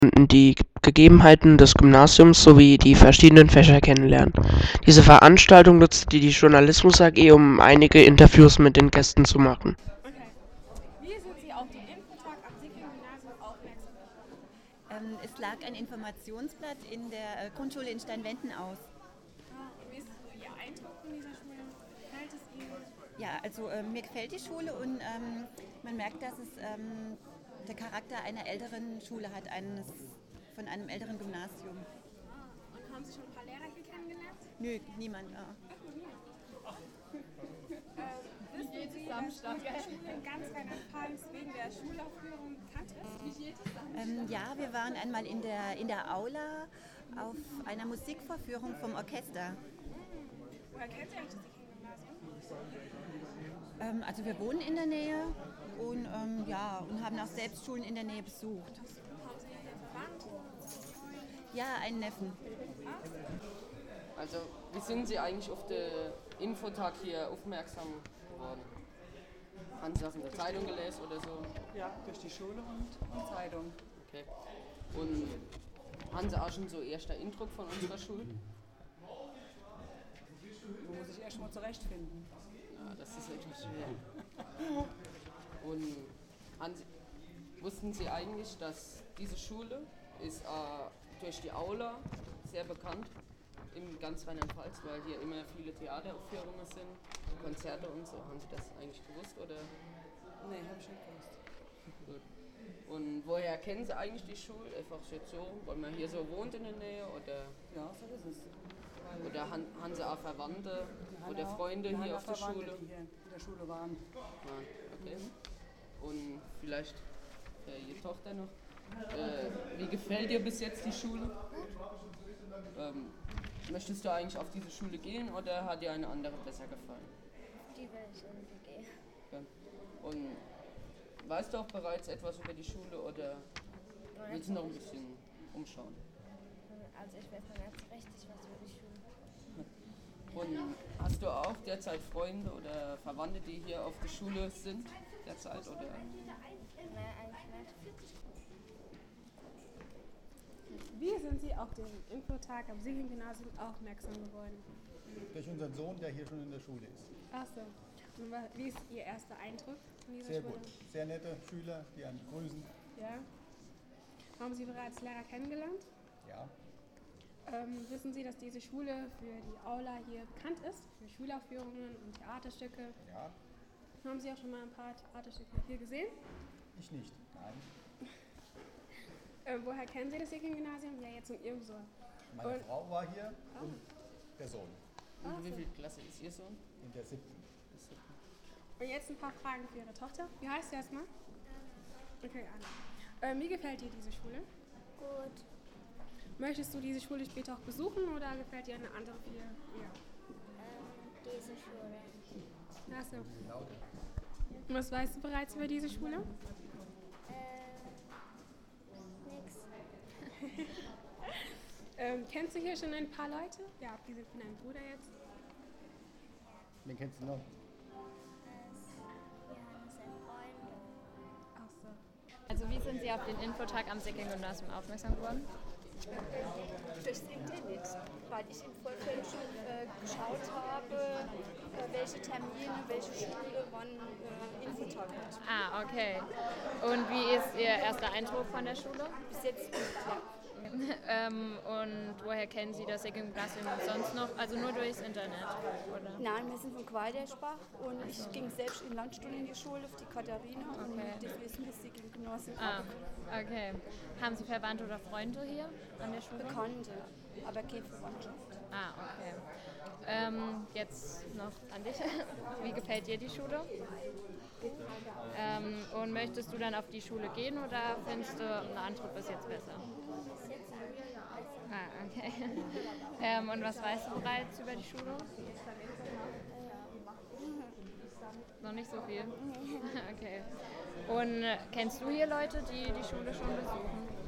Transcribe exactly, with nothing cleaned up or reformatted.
die Gegebenheiten des Gymnasiums sowie die verschiedenen Fächer kennenlernen. Diese Veranstaltung nutzte die Journalismus A G, um einige Interviews mit den Gästen zu machen. Okay. Wie sind Sie auf den Infotag am Sickingen-Gymnasium aufmerksam geworden? Ähm, es lag ein Informationsblatt in der äh, Grundschule in Steinwenden aus. Ah, wie ist Ihr Eindruck von dieser Schule? Gefällt es Ihnen? Ja, also äh, mir gefällt die Schule und ähm, man merkt, dass es ähm, der Charakter einer älteren Schule hat, eines, von einem älteren Gymnasium. Ah, und haben Sie schon ein paar Lehrer hier kennengelernt? Nö, niemand. Ah. Äh, wissen Sie, dass die Schule in ganz Rheinland-Pfalz wegen der Schulaufführung bekannt ist? Ähm, ja, wir waren einmal in der, in der Aula auf einer Musikvorführung vom Orchester. Woher kennt ihr eigentlich das Sickingen-Gymnasium? Ähm, also wir wohnen in der Nähe und, ähm, ja, und haben auch selbst Schulen in der Nähe besucht. Haben Sie hier Verwandte? Ja, einen Neffen. Also, wie sind Sie eigentlich auf den Infotag hier aufmerksam geworden? Haben Sie das in der Zeitung gelesen oder so? Ja, durch die Schule und die Zeitung. Okay. Und haben Sie auch schon so erster Eindruck von unserer Schule? Wo muss ich erst mal zurechtfinden? Ja, das ist etwas schwer. Und haben Sie, wussten Sie eigentlich, dass diese Schule ist äh, durch die Aula sehr bekannt in ganz Rheinland-Pfalz, weil hier immer viele Theateraufführungen sind, Konzerte und so. Haben Sie das eigentlich gewusst oder? Nee, hab ich nicht gewusst. Gut. Und woher kennen Sie eigentlich die Schule? Einfach jetzt so, weil man hier so wohnt in der Nähe oder, Ja, so ist es. Weil oder han- haben Sie auch Verwandte wir haben oder auch- Freunde wir hier haben auf der auch Verwandte, Schule? die hier in der Schule waren. Ja, okay. Und vielleicht äh, Ihre Tochter noch. Äh, wie gefällt dir bis jetzt die Schule? Ähm, möchtest du eigentlich auf diese Schule gehen oder hat dir eine andere besser gefallen? Die will ich irgendwie gehen. Ja. Und weißt du auch bereits etwas über die Schule oder willst du noch ein bisschen umschauen? Also ich weiß noch ganz richtig was über die Schule. Und hast du auch derzeit Freunde oder Verwandte, die hier auf der Schule sind derzeit? Oder? Naja, eigentlich nicht. Wie sind Sie auf den Infotag am Sickingen-Gymnasium aufmerksam geworden? Durch unseren Sohn, der hier schon in der Schule ist. Achso. Und wa- wie ist Ihr erster Eindruck von dieser Sehr Schule? gut. Sehr nette Schüler, die einen grüßen. Ja. Haben Sie bereits Lehrer kennengelernt? Ja, Ähm, wissen Sie, dass diese Schule für die Aula hier bekannt ist? Für Schulaufführungen und Theaterstücke? ja, Haben Sie auch schon mal ein paar Theaterstücke hier gesehen? ich nicht. Nein. Ähm, woher kennen Sie das Sickingen-Gymnasium? Ja, jetzt um irgendwo. Meine Und- Frau war hier und der Sohn Und wie viel Klasse ist Ihr Sohn? in der siebten. Und jetzt ein paar Fragen für Ihre Tochter. Wie heißt sie erstmal? Okay, Anna. Ähm, wie gefällt dir diese Schule? Gut. Möchtest du diese Schule später auch besuchen oder gefällt dir eine andere hier? Ja. Ähm, diese Schule. Achso. Und was weißt du bereits über diese Schule? Ähm, nix. Ähm, kennst du hier schon ein paar Leute? Ja, abgesehen von deinem Bruder jetzt. Wen kennst du noch? Ja, das sind Freunde. Ach so. Also wie sind Sie auf den Infotag am Sickingen-Gymnasium aufmerksam geworden? Durchs Internet, weil ich im Vorfeld schon äh, geschaut habe, äh, welche Termine, welche Schule wann äh, Infotag hat. Ah, okay. Und wie ist Ihr erster Eindruck von der Schule? Bis jetzt gut, ja. ähm, und woher kennen Sie das Sickingen-Gymnasium sonst noch? Also nur durchs Internet, oder? Nein, wir sind von Quaderspach und ich ging selbst in Landstuhl in die Schule auf die Katharina und Okay. deswegen ist sie im Gymnasium Ah, okay. Haben Sie Verwandte oder Freunde hier an der Schule? Bekannte, aber keine Verwandtschaft. Ah, okay. Ähm, jetzt noch an dich. Wie gefällt dir die Schule? Ähm, und möchtest du dann auf die Schule gehen oder findest du eine andere bis jetzt besser? Ah, okay. ähm, und was weißt du bereits über die Schule? Noch nicht so viel? Okay. Und äh, kennst du hier Leute, die die Schule schon besuchen?